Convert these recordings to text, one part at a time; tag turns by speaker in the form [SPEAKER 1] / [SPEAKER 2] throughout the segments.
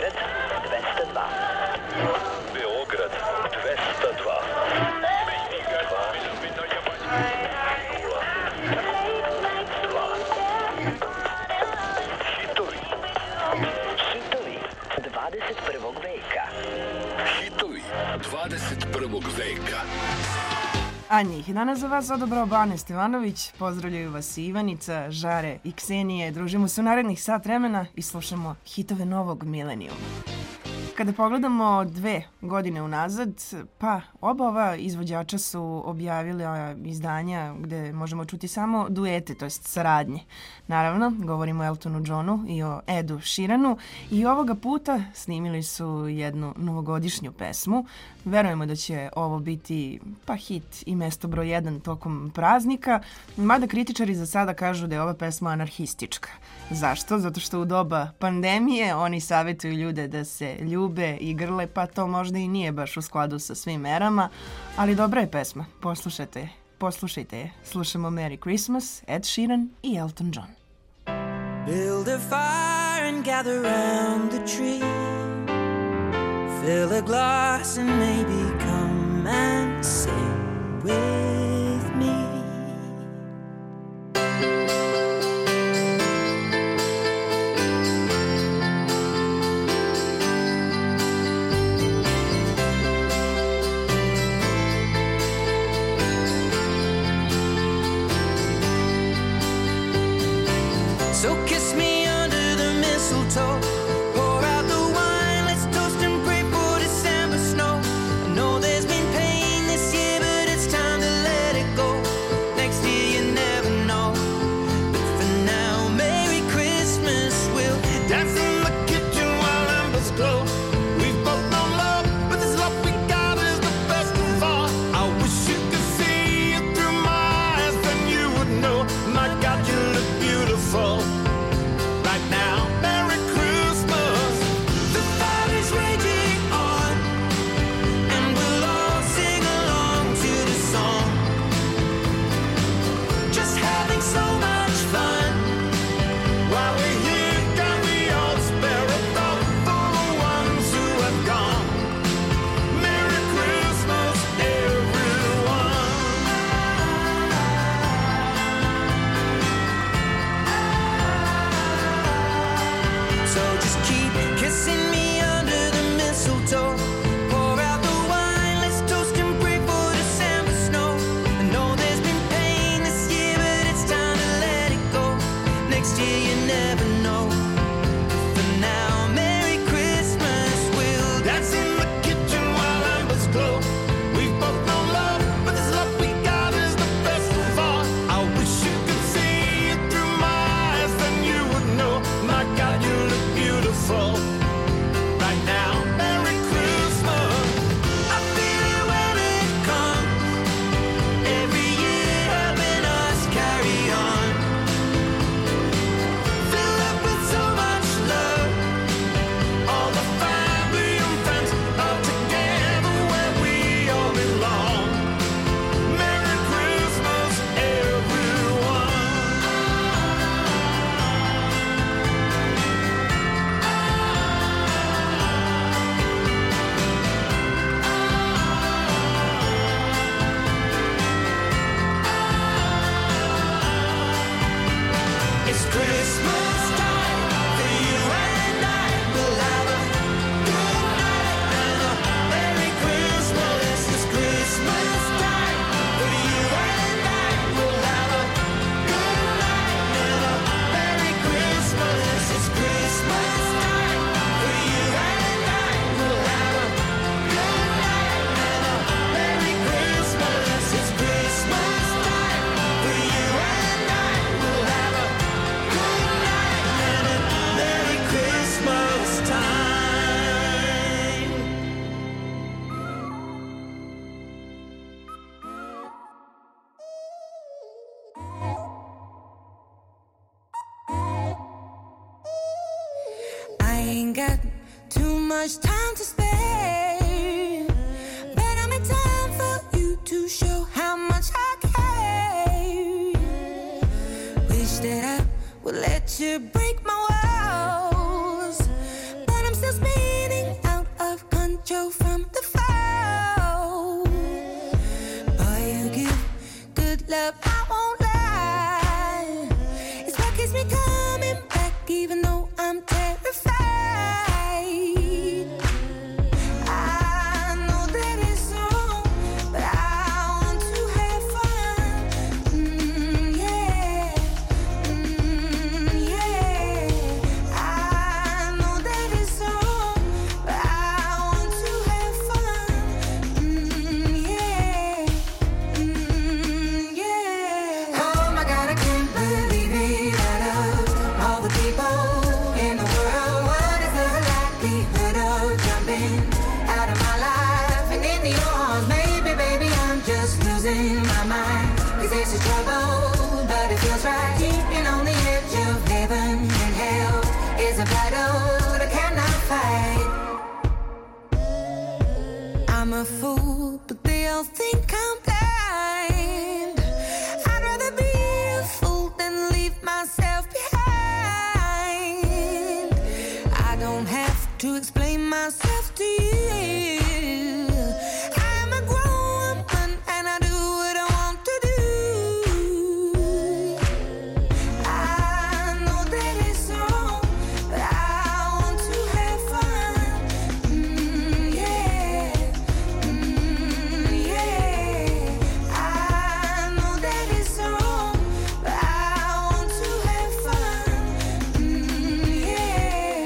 [SPEAKER 1] Beograd 202.
[SPEAKER 2] Beograd 202.
[SPEAKER 1] Hitovi 21. veka.
[SPEAKER 2] Hitovi 21. veka.
[SPEAKER 3] A njih danas za vas odabrao Bane Stevanović. Pozdravljaju vas i Ivanica, Žare i Ksenije. Družimo se u narednih sat vremena i slušamo hitove novog milenijuma. Kada pogledamo 2 godine unazad, pa oba ova izvođača su objavili izdanja gde možemo čuti samo duete, to jest saradnje. Naravno, govorimo o Eltonu Johnu i o Edu Sheeranu i ovoga puta snimili su jednu novogodišnju pesmu. Verujemo da će ovo biti pa hit i mesto broj 1 tokom praznika, mada kritičari za sada kažu da je ova pesma anarhistička. Zašto? Zato što u doba pandemije oni savjetuju ljude da se ljube i grle, pa to možda i nije baš u skladu sa svim merama, ali dobra je pesma, poslušajte je. Slušamo Merry Christmas, Ed Sheeran i Elton John.
[SPEAKER 4] Build a fire and gather round the tree. Fill a glass and maybe come and sing with me. So kiss me under the mistletoe. Pour out the wine, let's toast and pray for December snow. I know there's been pain this year, but it's time to let it go. Next year you never know. But for now, Merry Christmas. We'll dance in the kitchen while embers glow. We've both known love, but this love we got is the best of all. I wish you could see it through my eyes, then you would know. My God, you look beautiful. Right now, Merry Christmas. The fire is raging on, and we'll all sing along to the song. Just having so much fun. While we're here, can we all spare a thought for the ones who have gone? Merry Christmas, everyone. So just keep kissing me under the mistletoe. Pour out the wine, let's toast and pray for December snow. I know there's been pain this year, but it's time to let it go. Next year you never know. For now, Merry Christmas. We'll dance in the kitchen while embers glow. We've both known love, but this love we got is the best of all. I wish you could see it through my eyes, then you would know. My God, you look beautiful. Right now, Merry Christmas. I feel it when it comes. Every year helping us carry on. Fill up with so much love. All the family and friends are together where we all belong. Merry Christmas, everyone. It's Christmas time for you and I. We'll have a good night and a Merry Christmas. It's Christmas time for you and I. We'll have a good night and a Merry Christmas. It's Christmas time for you and I. We'll have a good night and a Merry Christmas. It's Christmas time for you and I. We'll have a good night and a Merry Christmas time. I ain't got too much time to spare, but I'm in time for you to show how much I care. Wish that I would let you break my walls, but I'm still speaking a fool, but they all think I'm blind. I'd rather be a fool than leave myself behind. I don't have to explain myself to you. I'm a grown woman and I do what I want to do. I know that it's wrong, but I want to have fun. Yeah. I know that it's wrong, but I want to have fun. Yeah.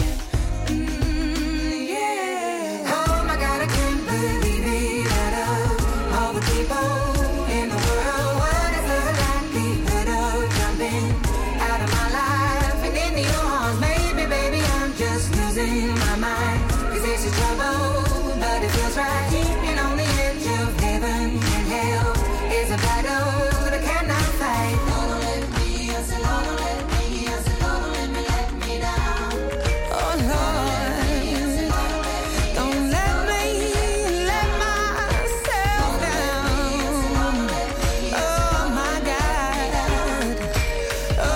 [SPEAKER 4] Oh my God, I can't believe it. Out of all the people in the world, what is the likelihood of jumping out of my life and into your arms? Maybe, baby, I'm just losing my mind. 'Cause this is trouble, but it feels right. Keeping on the edge of heaven and hell is a battle that I cannot fight. Lord, don't let me, I said, Lord, don't let me, I said, Lord, don't let me down. Oh Lord, don't let me let myself down. Oh my God. Oh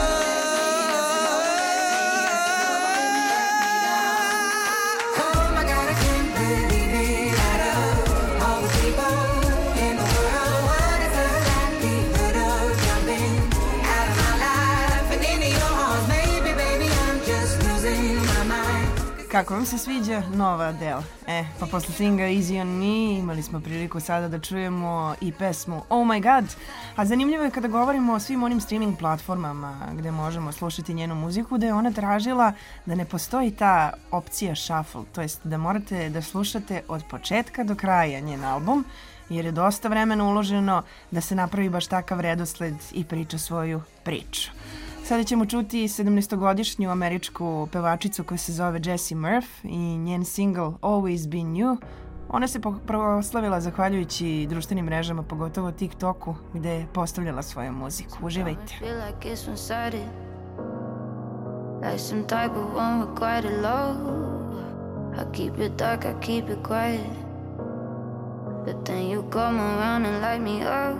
[SPEAKER 4] my God, I can't believe it. Out of all the people in the world, what is the likelihood of jumping out of my life and into your arms? Maybe, baby, I'm just losing my mind.
[SPEAKER 3] Kako vam se sviđa nova Adele? Pa posle singa Easy on Me imali smo priliku sada da čujemo i pesmu Oh My God. A zanimljivo je kada govorimo o svim onim streaming platformama gde možemo slušati njenu muziku, da je ona tražila da ne postoji ta opcija shuffle, to jest da morate da slušate od početka do kraja njen album, jer je dosta vremena uloženo da se napravi baš takav redosled i priča svoju priču. Sada ćemo čuti 17-godišnju američku pevačicu koja se zove Jessie Murph i njen single Always Been You. Ona se proslavila zahvaljujući društvenim mrežama, pogotovo TikToku, gde je postavljala svoju muziku. Uživajte.
[SPEAKER 5] Feel like it's one-sided, like some type of one with quite a low. I keep it dark, I keep it quiet, but then you come around and light me up.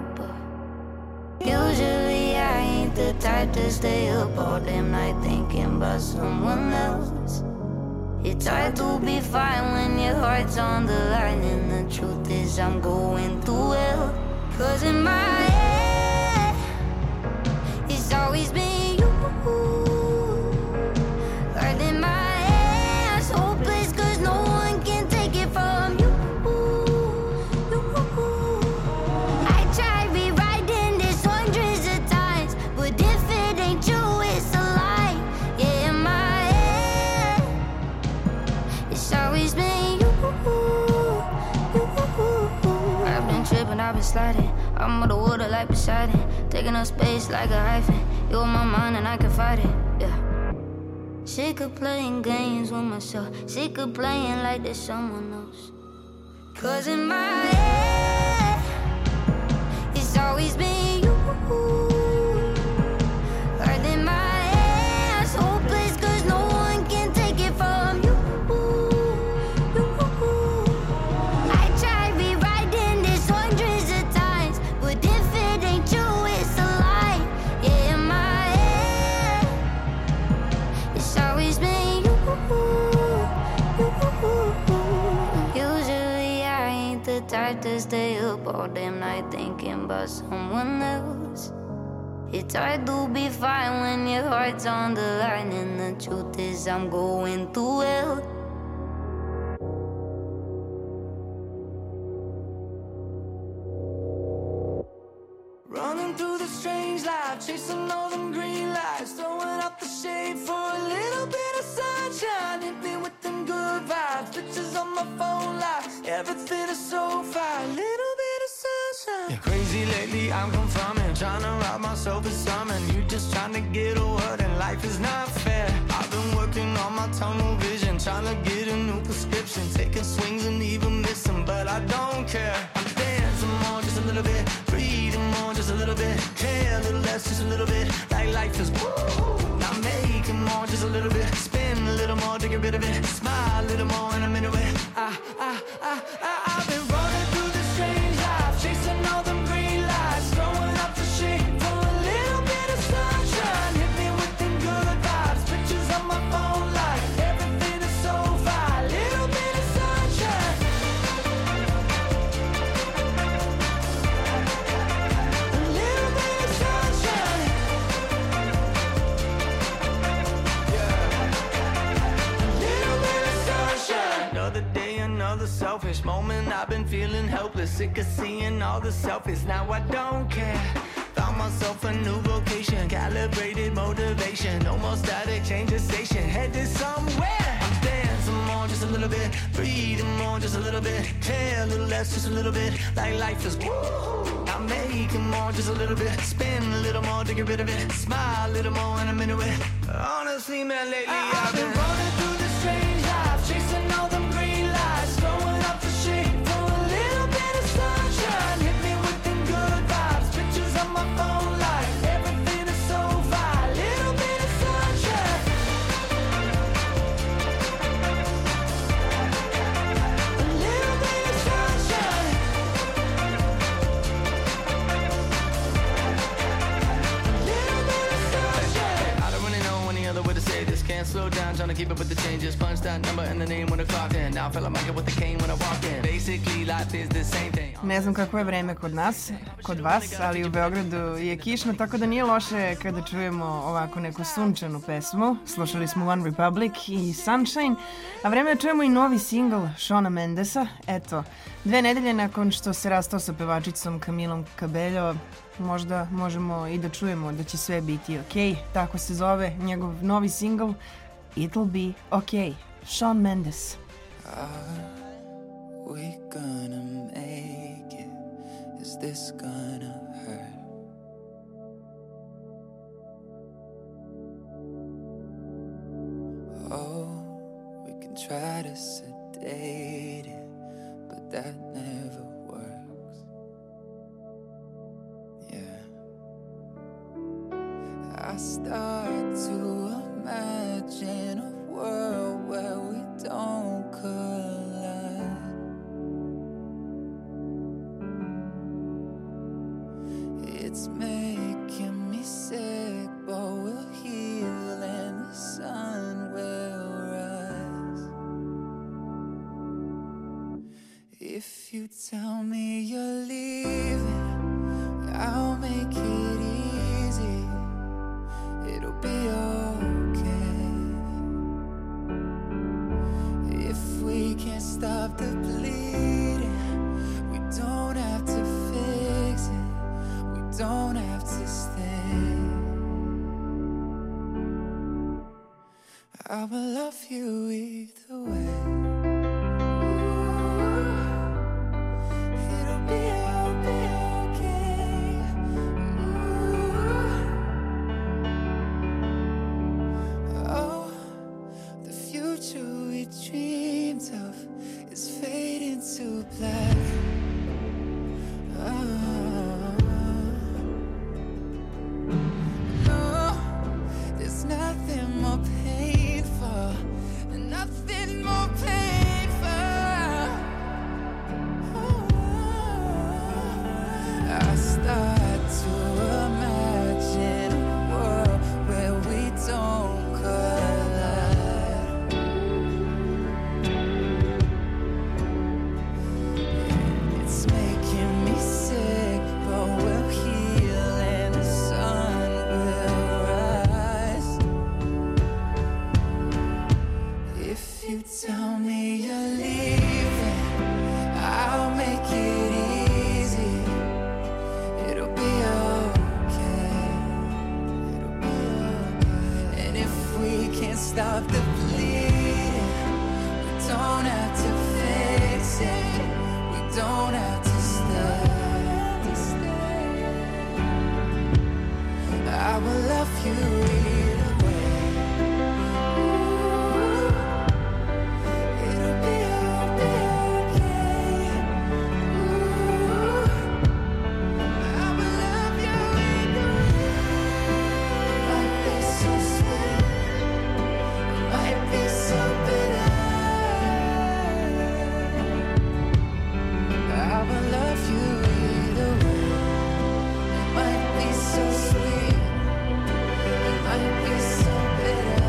[SPEAKER 5] Usually I ain't the type to stay up all damn night thinking about someone else. It's hard to be fine when your heart's on the line, and the truth is I'm going through hell. 'Cause in my head it's always been you. Right in my hands, hopeless 'cause no one can take it from you. I tried rewriting this hundreds of times, but if it ain't true, it's a lie. Yeah, in my head it's always been you. I've been tripping, I've been sliding. I'm on the water like Poseidon, taking up space like a hyphen. You're my mind and I can fight it, yeah. Sick of playing games with myself, sick of playing like there's someone else. 'Cause in my head it's always been you. Right in my hands, hopeless 'cause no one can take it from you. I tried rewriting this hundreds of times, but if it ain't true, it's a lie. Yeah, in my head it's always been you. Usually I ain't the type to stay up all damn night thinking about someone else. It's hard to be fine when your heart's on the line, and the truth is I'm going through hell.
[SPEAKER 4] Running through the strange life, chasing all them green lights, throwing out the shade for a little bit of sunshine. Hit me with them good vibes, pictures on my phone live, everything is so fine, little bit of sunshine. Yeah, crazy lately, I'm confirming, trying to rob myself of something. You just trying to get a word and life is not fair. I've been working on my tunnel vision, trying to get a new prescription, taking swings and even missing, but I don't care. I'm dancing more, just a little bit, breathing more, just a little bit, care a little less, just a little bit, like life is woo. Now making more, just a little bit, spin a little more to get rid of it, smile a little more in a minute. I've been running. selfish moment. I've been feeling helpless, sick of seeing all the selfish. Now I don't care. Found myself a new vocation, calibrated motivation. No more static, change the station, headed somewhere. I'm dancing more, just a little bit. Breathing more, just a little bit. Care a little less, just a little bit. Like life is woo. I'm making more, just a little bit. Spin a little more to get rid of it. Smile a little more and I'm into it. Honestly, man, lately I've been running through the strange life, chasing all them green lights, going up the shape for a little bit of sunshine. Hit me with them good vibes, pictures on my phone, like everything is so fine. Little bit of sunshine, a little bit of sunshine, a little bit of sunshine. I don't really know any other way to say this. Can't slow down, trying to keep up with the changes. Punch that number and the name when I clocked in. Now I feel like Michael with the cane when I walked in. Basically, life is the same thing.
[SPEAKER 3] Ne znam kako je vreme kod nas, kod vas, ali u Beogradu je kišno, tako da nije loše kada čujemo ovako neku sunčanu pesmu. Slušali smo One Republic i Sunshine, a vreme da čujemo i novi singl Shona Mendesa. Eto, 2 nedelje nakon što se rastao sa pevačicom Camilom Cabello, možda možemo i da čujemo da će sve biti okej. Tako se zove njegov novi singl It'll Be Okay. Shawn Mendes.
[SPEAKER 6] We gonna make it? Is this gonna hurt? Oh, we can try to sedate it, but that never works. Yeah, I start to imagine a world where we don't collide. It's making me sick, but we'll heal and the sun will rise. If you tell me you're leaving, I'll make it easy. It'll be okay. If we can't stop the bleeding, we don't have to fix it. We don't have to stay. I will love you either way. It'll be okay. Oh, the future we dreamed of is fading to black. No, there's nothing more painful, nothing more painful. I start to imagine a world where we don't collide. It's making me sick, but we'll heal and the sun will rise. If you tell me you're leaving, I'll make it easy. It'll be okay. It'll be okay. And if we can't stop the bleeding, we don't have to fix it. We don't have to stay. I will love you either way. It'll be okay. I will love you either way. Might be so sweet, might be so bitter. I will love you either way. It might be so sweet, it might be so bitter.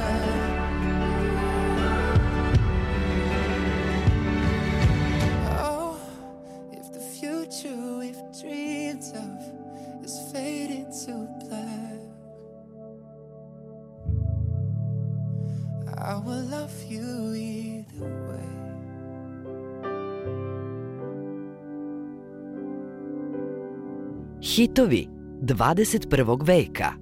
[SPEAKER 6] Oh, if the future we've dreamed of is fading to black, I will love you either way.
[SPEAKER 1] Hitovi 21. veka.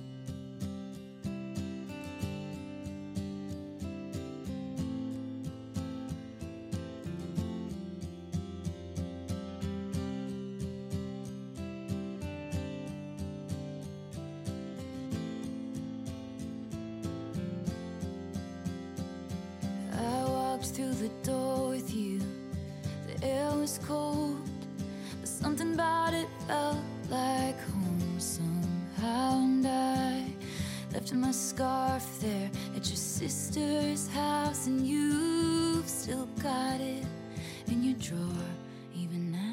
[SPEAKER 7] Through the door with you, the air was cold, but something about it felt like home somehow. And I left my scarf there at your sister's house, and you've still got it in your drawer even now.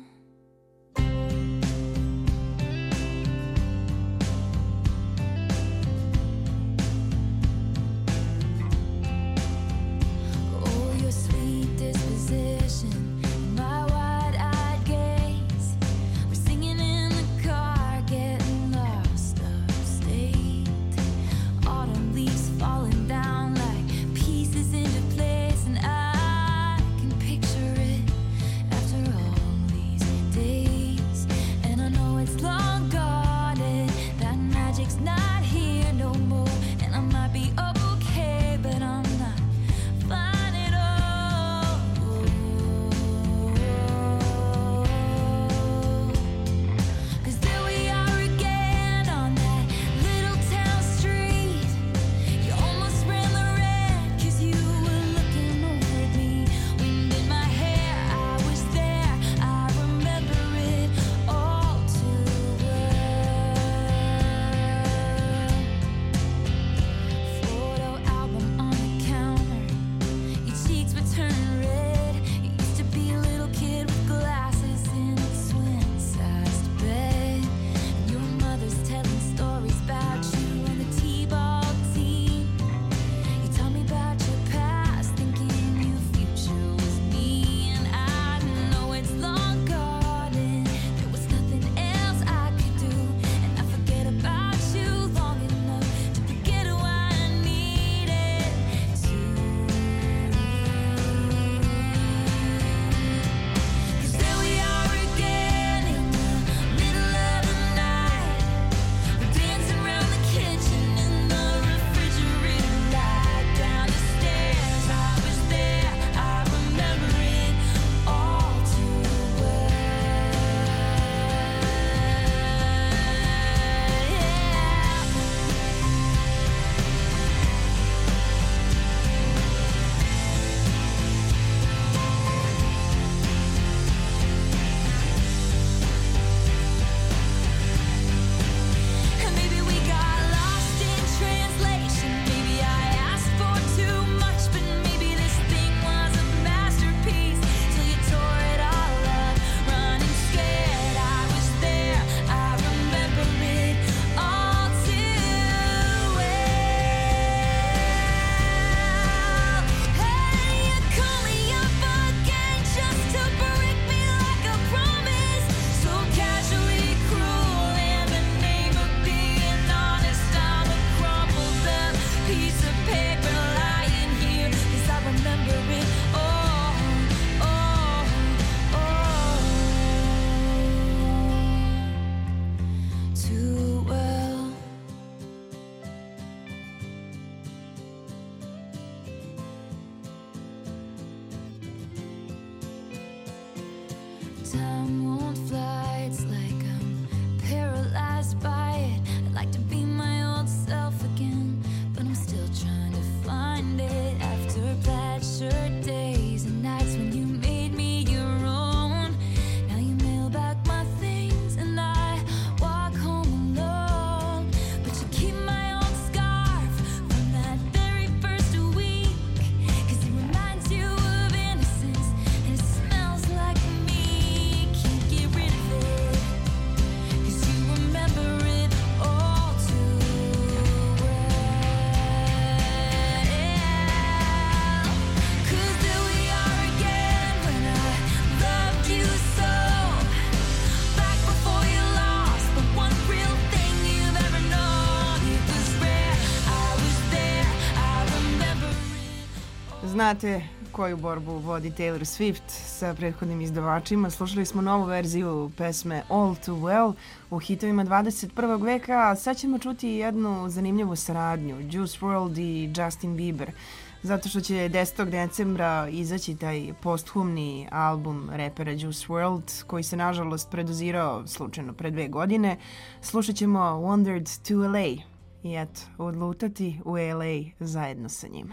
[SPEAKER 7] Time won't fly, it's like I'm paralyzed by it. I'd like to be my old self again, but I'm still trying to find it. After plaid shirt days and nights when you made me your own, now you mail back my things and I walk home alone. But you keep my old scarf from that very first week, 'cause it reminds you of innocence and it smells like me. Can't get rid of it, 'cause you remember it
[SPEAKER 3] znate koju borbu vodi Taylor Swift sa prethodnim izdavačima. Slušali smo novu verziju pesme All Too Well u hitovima 21. veka, a sad ćemo čuti jednu zanimljivu saradnju, Juice WRLD i Justin Bieber, zato što će 10. decembra izaći taj posthumni album repera Juice WRLD, koji se nažalost predozirao slučajno pre 2 godine. Slušat ćemo Wandered to LA i eto, odlutati u LA zajedno sa njima.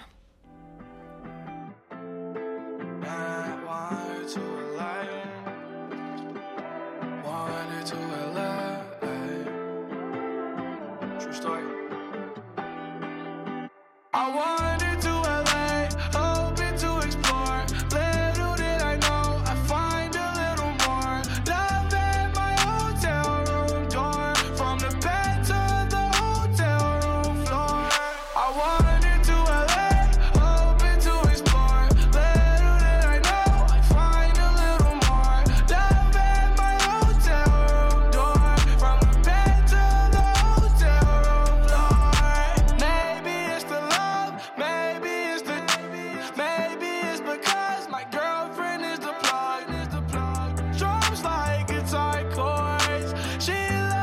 [SPEAKER 8] I wandered to LA, hoping to explore. Little did I know I'd find a little more love at my hotel room door, from the bed to the hotel room floor. I wandered to LA, hoping to explore. Little did I know I'd find a little more love at my hotel room door, from the bed to the hotel room floor. Maybe it's the love, maybe it's because my girlfriend is the plug. Drums like guitar chords. She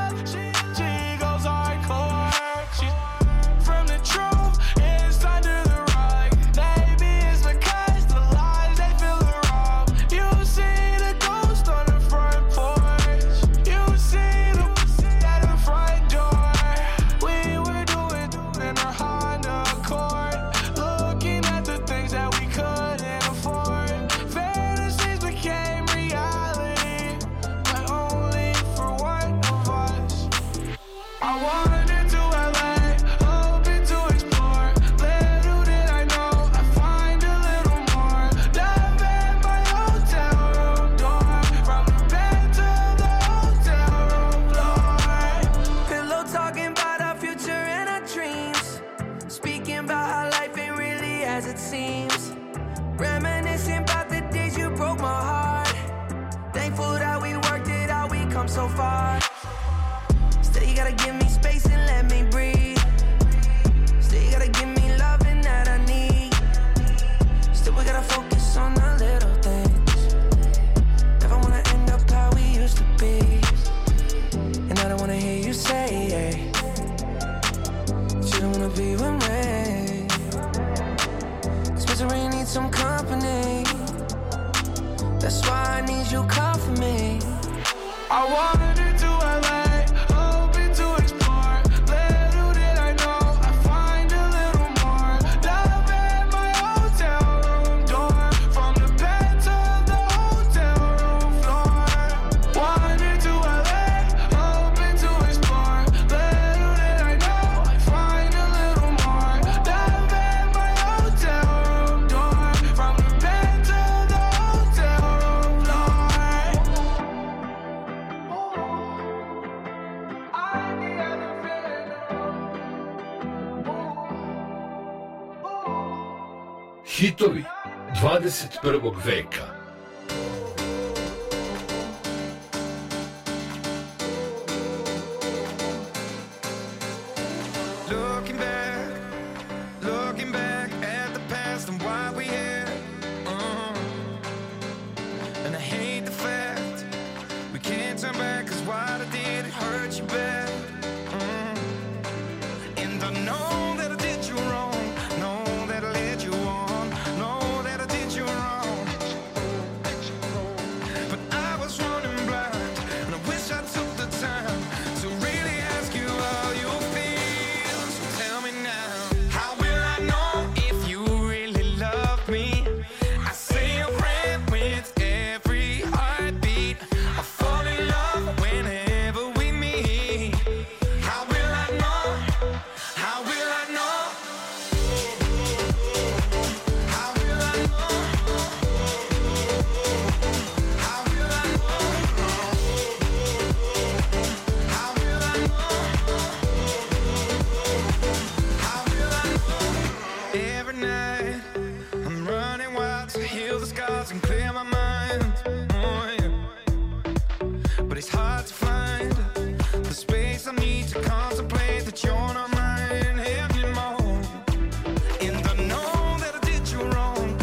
[SPEAKER 8] goes hardcore. She's from the truth, it's under the rug. Maybe it's because the lies they fill her up. You see the ghost on the front porch. You see the at the front door. We were doing in our Honda Accord, looking at the things that we couldn't afford. Fantasies became reality, but only for one of us. I wandered to LA, hoping to explore. Little did I know I'd find a little more love at my hotel room door, from the bed to the hotel room floor.
[SPEAKER 6] Pillow talking about our future and our dreams, speaking about how life ain't really as it seems, reminiscing about the days you broke my heart. Thankful that we worked it out, we come so far. Still you gotta give me space and let me breathe. Still you gotta give me loving that I need. Still we gotta focus on the little things. Never wanna end up how we used to be. And I don't wanna hear you say that you don't wanna be with me. 'Cause misery needs some company. That's why I need you come for me.
[SPEAKER 8] I wandered to LA, hoping to explore. Little did I know I'd find a little more love at my hotel room door, from the bed to the hotel room floor. Wandered to LA, hoping to explore. Little did I know I'd find a little more love at my hotel room door, from the bed to the hotel room floor.
[SPEAKER 2] Hitovi 21. veka.
[SPEAKER 6] Looking back at the past and why we here. And I hate the fact we can't turn back, 'cause what I did, it hurt you bad. And I know that I did you wrong, know that I led you on, know that I did you wrong. But I was running blind, and I wish I took the time to really ask you how you feel. So tell me now, how will I know if you really love me? I say a prayer with every heartbeat. I fall in love whenever we meet. How will I know? How will I know? How will I know? How will I know? How will I know? How will I know? Every night I'm running wild to heal the scars and clear my mind. Oh, yeah. But it's hard to find the space I need to contemplate that you're not mine anymore. And I know that I did you wrong,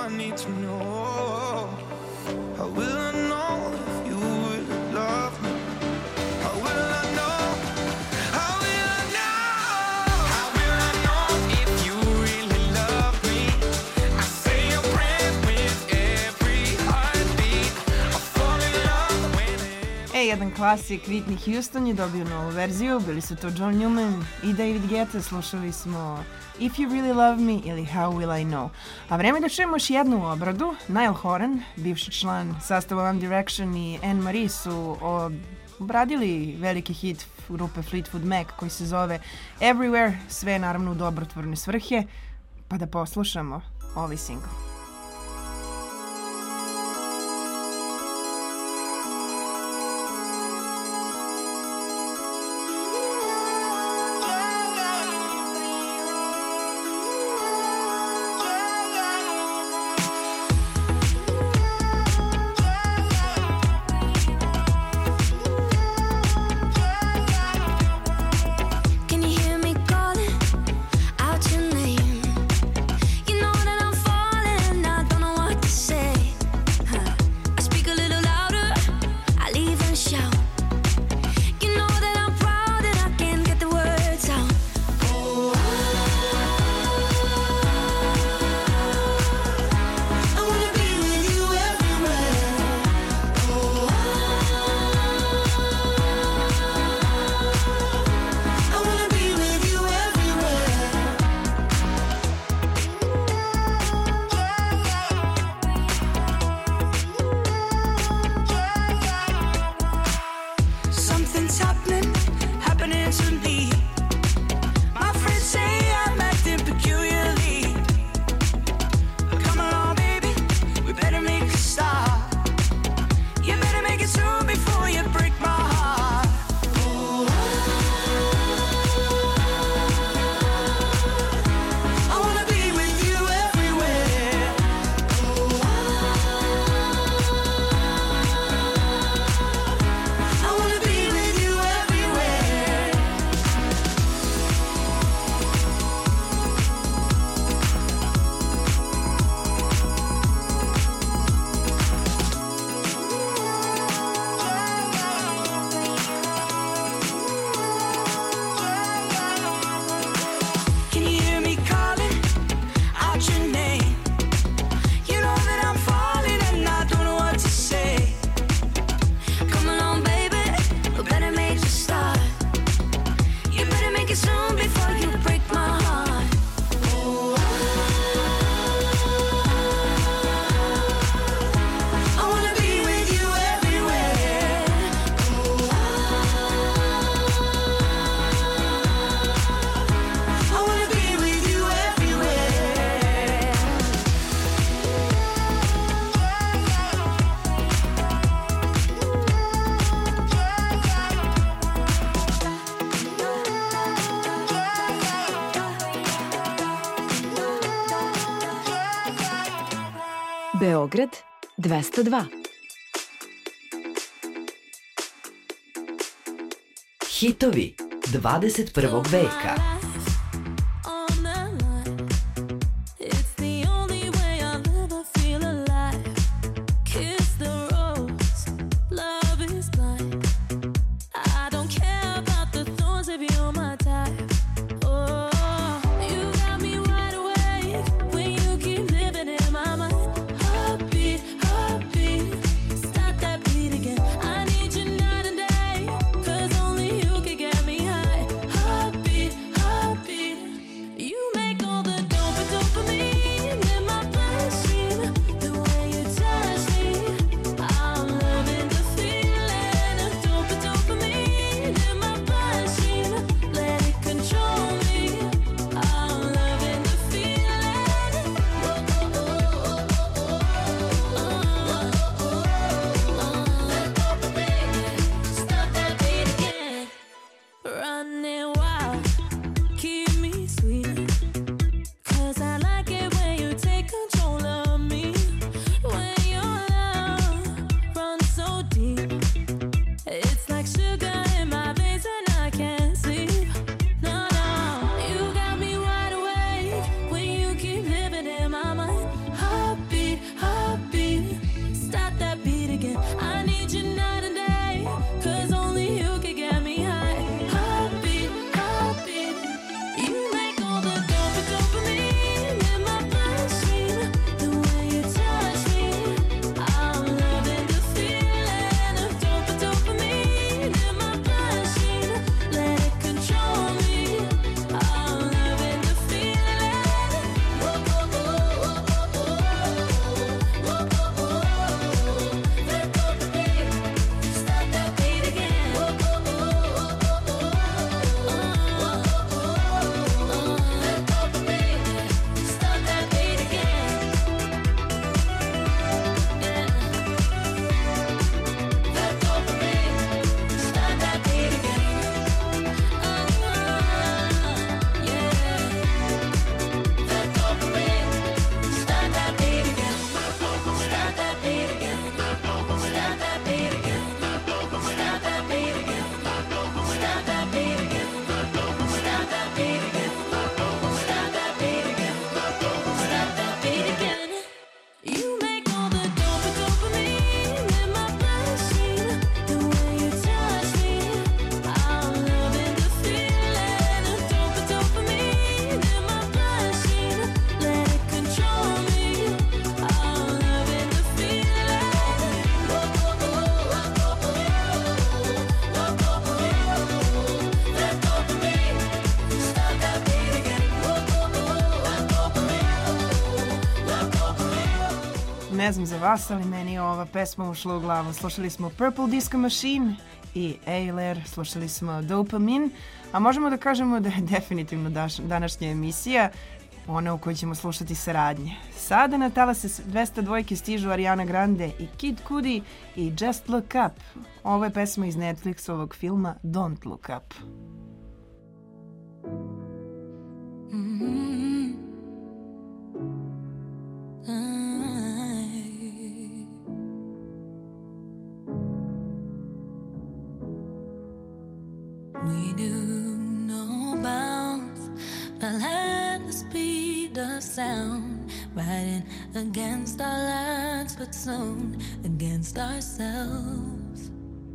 [SPEAKER 8] I need to know. How will I know if you really love me? How will I know? How will I know? How will I know if you really love me? I say a prayer with every heartbeat. I fall in love when
[SPEAKER 3] Jedan klasik, Whitney Houston je dobio novu verziju, bili su to John Newman i David Guetta, slušali smo If You Really Love Me ili How Will I Know. A vreme da čujemo još jednu obradu. Niall Horan, bivši član sastava One Direction, i Anne Marie su obradili veliki hit grupe Fleetwood Mac koji se zove Everywhere, sve naravno u dobrotvorne svrhe, pa da poslušamo ovaj singl.
[SPEAKER 7] Can you hear me calling out your name? You know that I'm falling, I don't know what to say. I speak a little louder, I'll even shout. You know that I'm proud and I can't get the words out. Oh, I wanna be with you everywhere. Oh, I wanna be with you everywhere.
[SPEAKER 8] something's happening to me. My friends say I'm acting peculiarly. Come along, baby, we better make a start. You better make it soon before you break my heart. Oh, I wanna be with you everywhere. Oh, I wanna be with you everywhere. Can you hear me calling out your name? You know that I'm falling and I don't know what to say.
[SPEAKER 7] Come along, baby, we better make a start. You better make it soon before you break my heart.
[SPEAKER 8] Oh, I wanna be with you everywhere. Oh, I wanna be with you everywhere.
[SPEAKER 1] Beograd 202. Hitovi 21. veka.
[SPEAKER 7] On the line, it's the only way I'll ever feel alive. Kiss the rose, love is blind. I don't care about the thorns if you're my type. Oh, you got me wide awake when you keep living in my mind. Heartbeat, heartbeat, stop that beat again. I need you night and day, 'cause only you can get me high. Heartbeat, heartbeat.
[SPEAKER 3] Ne znam za vas, ali meni je ova pesma ušla u glavu. Slušali smo Purple Disco Machine i Ailer, slušali smo Dopamine, a možemo da kažemo da je definitivno današnja emisija ona u kojoj ćemo slušati saradnje. Sada na talase 202 stižu Ariana Grande i Kid Cudi i Just Look Up. Ovo je pesma iz Netflixovog filma Don't Look Up.
[SPEAKER 7] We knew no bounds, fell at the speed of sound, riding against our lives, but soon against ourselves.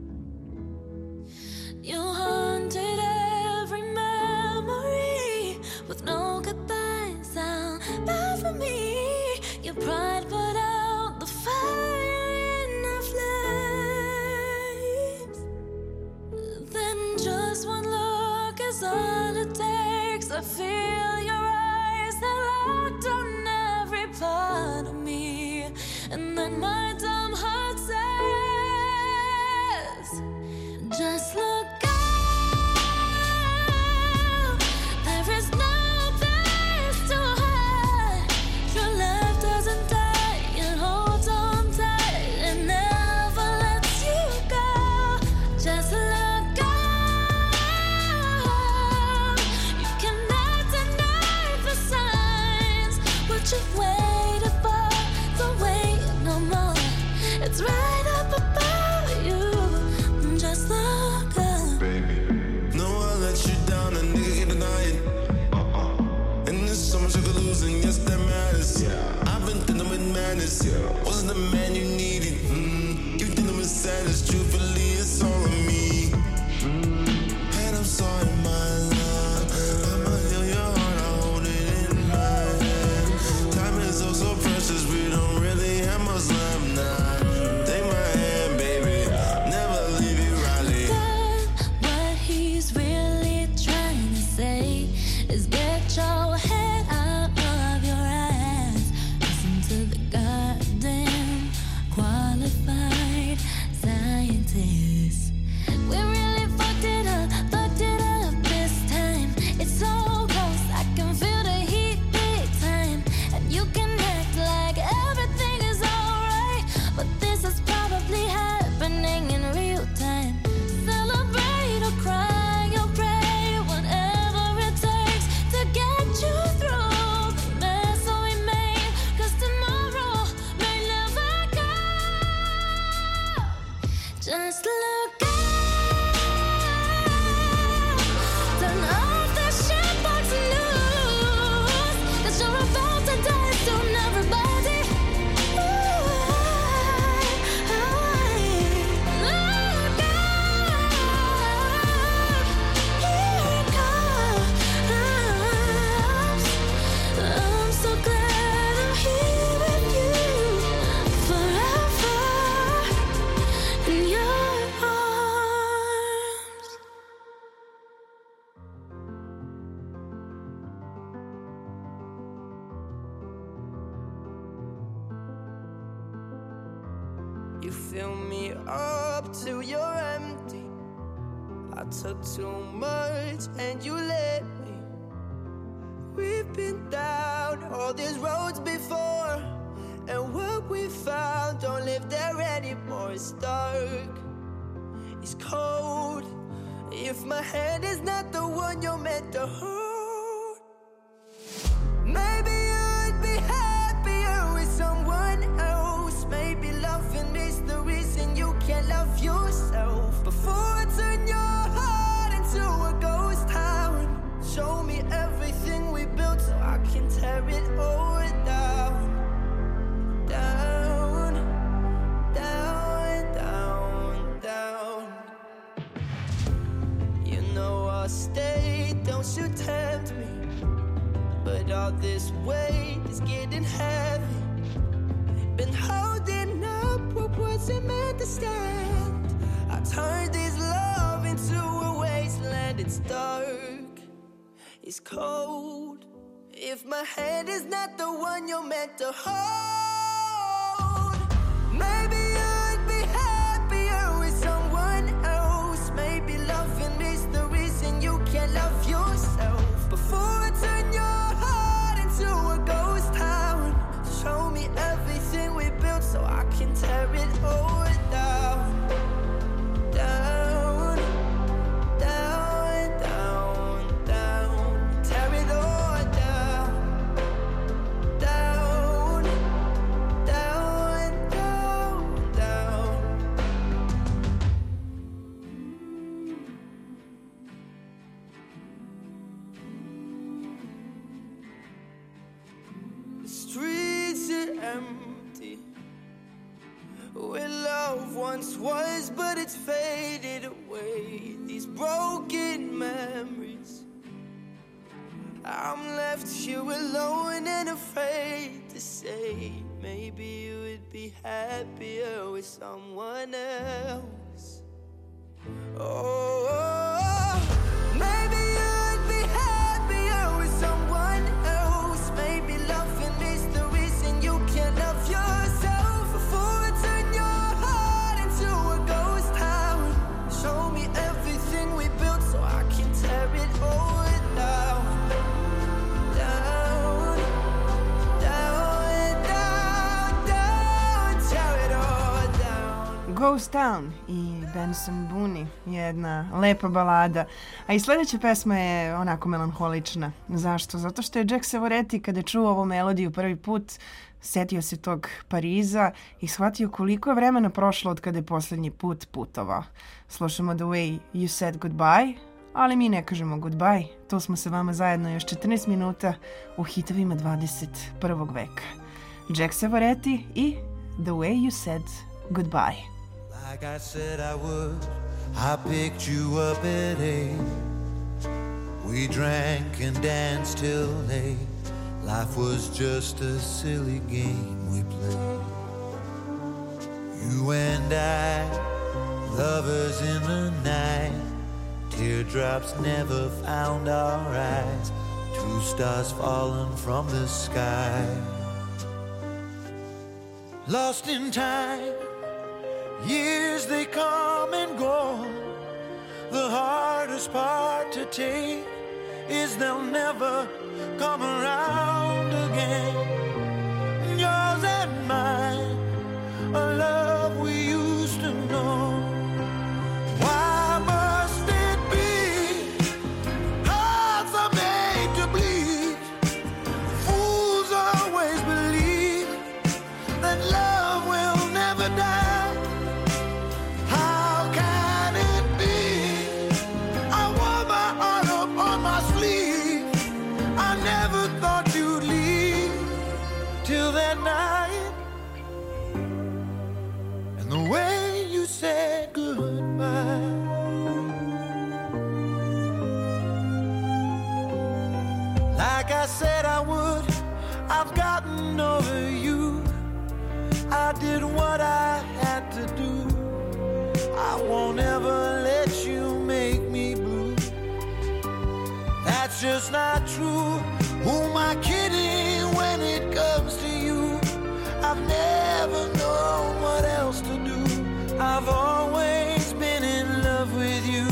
[SPEAKER 7] You haunted every memory with no goodbye sound. Bad for me, your pride put out the fire in our flames. Then just one look is all it takes. I feel your eyes, they're locked on every part of me. And then my dumb heart says, just look up. There is no place to hide. Your love doesn't die, it holds on tight and never lets you go. Just look up. You cannot deny the signs. What you waited for, don't wait no more. It's right up above you. Just look up.
[SPEAKER 9] No, I'll let you down, a nigga can deny it. And there's so much you could lose, and yes, that matters. I've been dealing with madness. Wasn't the man you needed. You dealing with sadness. Truthfully, it's all on me. And I'm sorry, my love. I'ma heal your heart, I hold it in my hand. Time is oh so precious, we don't really have much left now. Take my hand, baby. Never leave you, Riley.
[SPEAKER 7] What he's really trying to say is get your head out of your ass. Listen to the goddamn qualified scientists. We really fucked it up this time. It's so close, I can feel the heat big time. And you can act like everything is alright, but this is probably happening in real time. Celebrate or cry or pray, whatever it takes to get you through the mess that we made. 'Cause tomorrow may never come. Just look up. Turn off the shitbox news, 'cause you're about to die soon, everybody. Look up. Here it comes. I'm so glad I'm here with you forever in your arms.
[SPEAKER 6] You fill me up till you're empty. I took too much and you let me. We've been down all these roads before, and what we found don't live there anymore. It's dark, it's cold. If my hand is not the one you're meant to hold, maybe you'd be happier with someone else. Maybe loving is the reason you can't love yourself. Before I turn your heart into a ghost town, show me everything we built so I can tear it all down. Down, down, down, down. You know I'll stay, don't you tempt me. But all this weight is getting heavy. Been holding up what wasn't meant to stand. I turned this love into a wasteland. It's dark, it's cold. If my hand is not the one you're meant to hold, once was, but it's faded away. These broken memories. I'm left here alone and afraid to say, maybe you would be happier with someone else. Oh, maybe you would be happier with someone else. Maybe loving is the reason you can't love yourself. Before I turn your heart into a ghost town, show me everything we built so I can tear it all down. Down, down, down, down, tear it all down.
[SPEAKER 3] Ghost Town i Benson Boone, jedna lepa balada. A i sljedeća pesma je onako melanholična. Zašto? Zato što je Jack Savoretti kada je čuo ovu melodiju prvi put setio se tog Pariza i shvatio koliko je vremena prošlo od kada je posljednji put putovao. Slušamo The Way You Said Goodbye, ali mi ne kažemo goodbye. Tu smo sa vama zajedno još 14 minuta u hitovima 21. veka. Jack Savoretti i The Way You Said Goodbye.
[SPEAKER 10] Like I said I would, I picked you up at 8. We drank and danced till late. Life was just a silly game we played. You and I, lovers in the night. Teardrops never found our eyes. Two stars falling from the sky. Lost in time. Years they come and go. The hardest part to take is they'll never come around again. Yours and mine, a love we used to know. Why must it be hearts are made to bleed? Fools always believe that love will never die. Way you said goodbye. Like I said I would, I've gotten over you. I did what I had to do. I won't ever let you make me blue. That's just not true. Who am I kidding when it comes to you? I've never known what else to do. I've always been in love with you.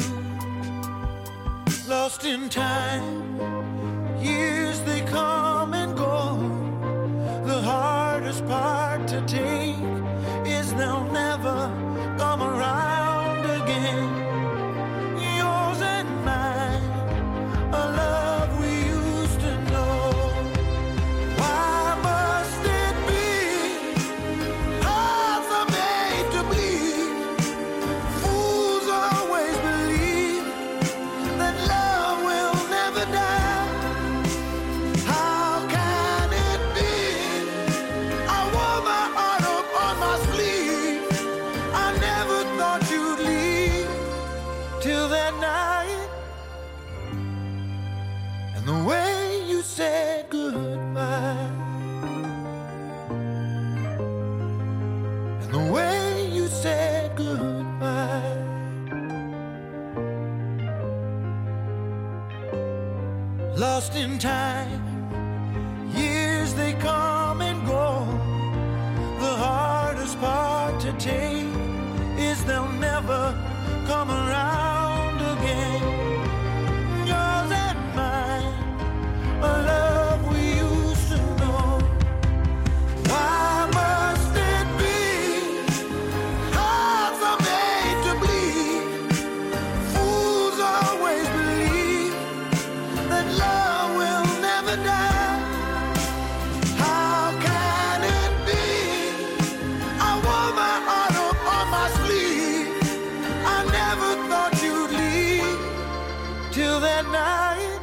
[SPEAKER 10] Lost in time. Years they come and go. The hardest part to take is they'll never come around again. Yours and mine, a love we used to know. Why must it be hearts are made to bleed? Fools always believe that love will never die. How can it be? I wore my heart up on my sleeve. I never thought you'd leave till that night. And the way you said goodbye. And the way you said goodbye. Lost in time. Years they come and go. The hardest part to take is they'll never come around again. Yours and mine, a love we used to know. Why must it be hearts are made to bleed? Fools always believe that love will never die. How can it be? I wore my heart up on my sleeve. I never thought you'd leave till that night.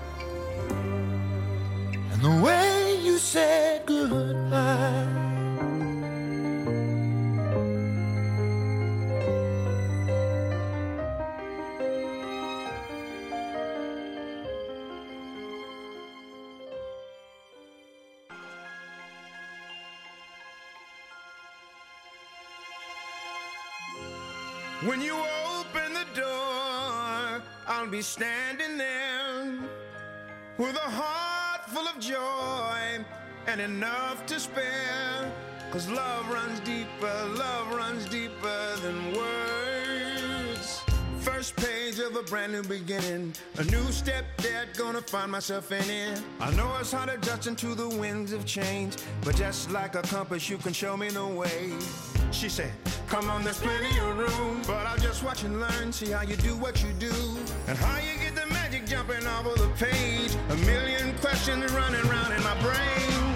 [SPEAKER 10] And the way you said goodbye.
[SPEAKER 9] When you open the door, I'll be standing there with a heart full of joy and enough to spare. 'Cause love runs deeper than words. First page of a brand new beginning, a new step that gonna find myself in it. I know it's hard adjusting to the winds of change, but just like a compass you can show me the way. She said, come on, there's plenty of room, but I'll just watch and learn, see how you do what you do, and how you get the magic jumping off of the page. A million questions running round in my brain.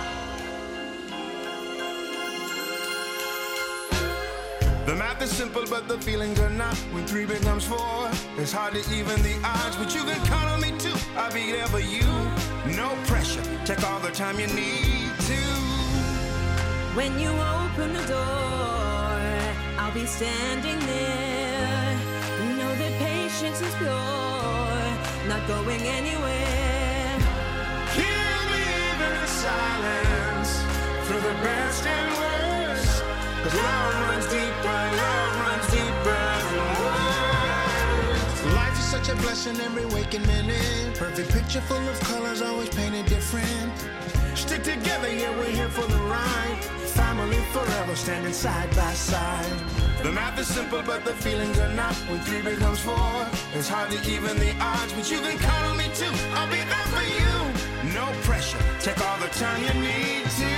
[SPEAKER 9] The math is simple, but the feelings are not. When 3 becomes 4, it's hard to even the odds, but you can count on me too. I'll be there for you, no pressure. Take all the time you need to.
[SPEAKER 11] When you open the door, I'll be standing there. Know that patience is pure, not going anywhere.
[SPEAKER 9] Hear me even in silence, through the best and worst. 'Cause love runs deeper than words. Life is such a blessing every waking minute. Perfect picture full of colors, always painted different. Stick together, yeah, we're here for the ride. Family forever, standing side by side. The math is simple, but the feelings are not. When 3 becomes 4, it's hard to even the odds, but you can count on me too. I'll be there for you, no pressure. Take all the time you need to.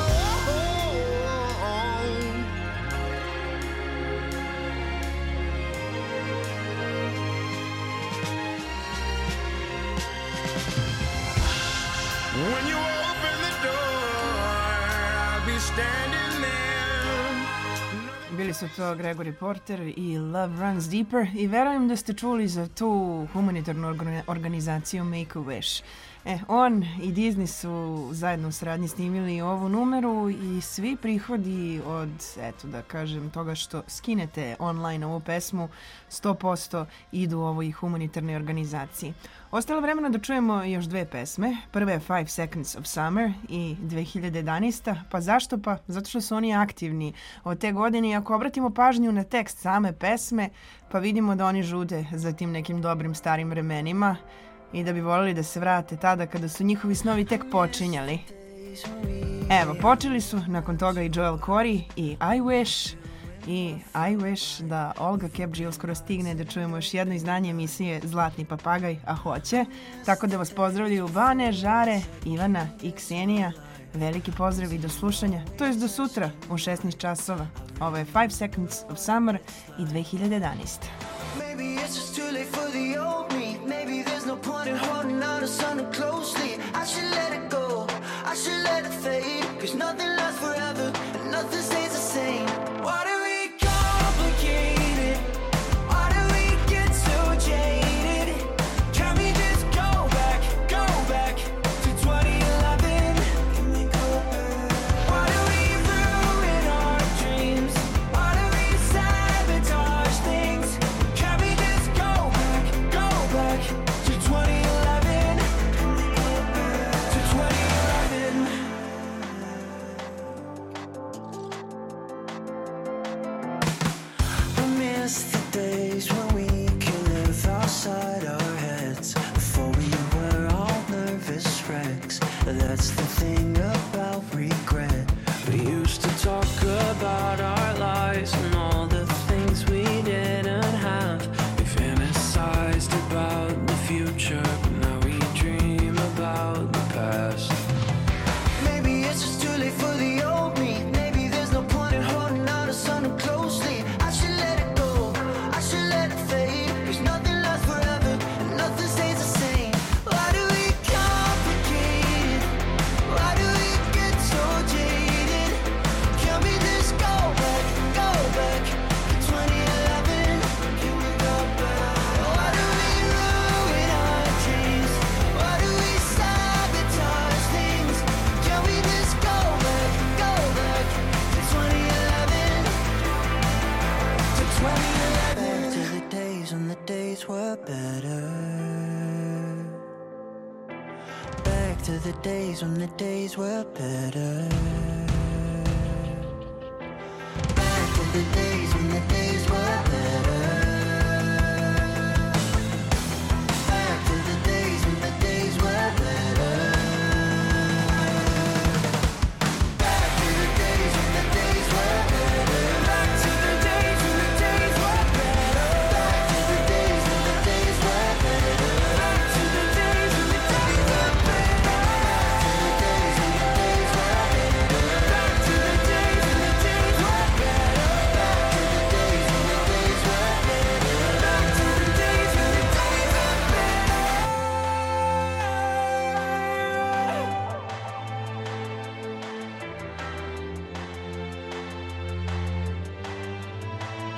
[SPEAKER 9] When you open the door, I'll be standing there.
[SPEAKER 3] Bili su to Gregory Porter i Love Runs Deeper i verujem da ste čuli za tu humanitarnu organizaciju Make-A-Wish. On i Disney su zajedno u saradnji snimili ovu numeru i svi prihodi od, eto da kažem, toga što skinete online ovu pesmu 100% idu ovoj humanitarnoj organizaciji. Ostalo vremena da čujemo još 2 pesme. Prva je 5 Seconds of Summer i 2011. Pa zašto? Pa zato što su oni aktivni od te godine i ako obratimo pažnju na tekst same pesme, pa vidimo da oni žude za tim nekim dobrim starim vremenima i da bi voljeli da se vrate tada kada su njihovi snovi tek počinjali. Evo, počeli su nakon toga i Joel Corey i I Wish. I I wish da Olga Kebđi uskoro stigne da čujemo još jedno izdanje emisije Zlatni papagaj, a hoće. Tako da vas pozdravljaju Bane, Žare, Ivana i Ksenija. Veliki pozdrav i do slušanja, to jest do sutra u 16 časova. Ovo je 5 Seconds of Summer i 2011.
[SPEAKER 10] Maybe it's just too late for the old me. Maybe there's no point in holding on to something closely. I should let it go, I should let it fade. 'Cause nothing lasts forever and nothing stays the same. Why do we complicate it? Why do we get so jaded? Can we just go back to 2011? Can we go back? Why do we ruin our dreams? Why do we sabotage things? Can we just go back to 2011? Can we go back to 2011? I miss the days when we could live outside our heads, before we were all nervous wrecks. That's the thing about regret. We used to talk about our lives and all the things we didn't have. We fantasized about the future, but now we dream about the past. Maybe it's just too late for the old me. Maybe there's no point in holding on to something closely. I should let it go, I should let it fade. 'Cause nothing lasts forever and nothing stays the same. Why do we complicate it? Why do we get so jaded? Can we just go back to 2011? Can we go back? Why do we ruin our dreams? Why do we sabotage things? Can we just go back to 2011? To 2011. Back to the days when the days were better. Back to the days when the days were better. Back to the days when the days were better.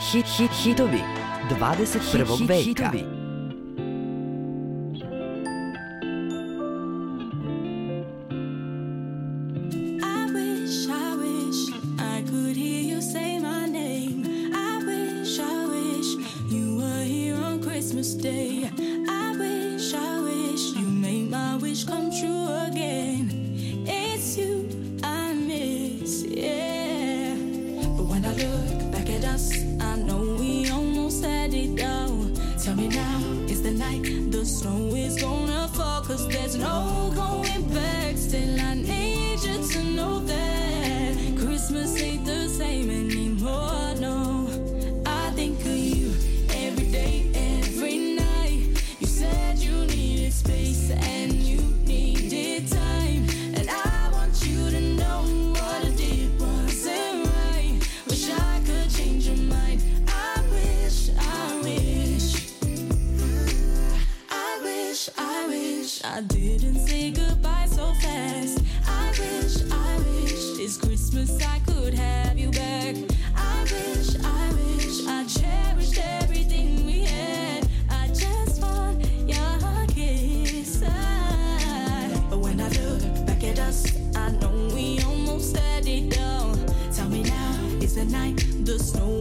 [SPEAKER 1] Hitovi 21. veka.
[SPEAKER 12] I didn't say goodbye so fast. I wish this Christmas I could have you back. I wish I cherished everything we had. I just want your kiss. But when I look back at us, I know we almost had it all. Tell me now, is the night the snow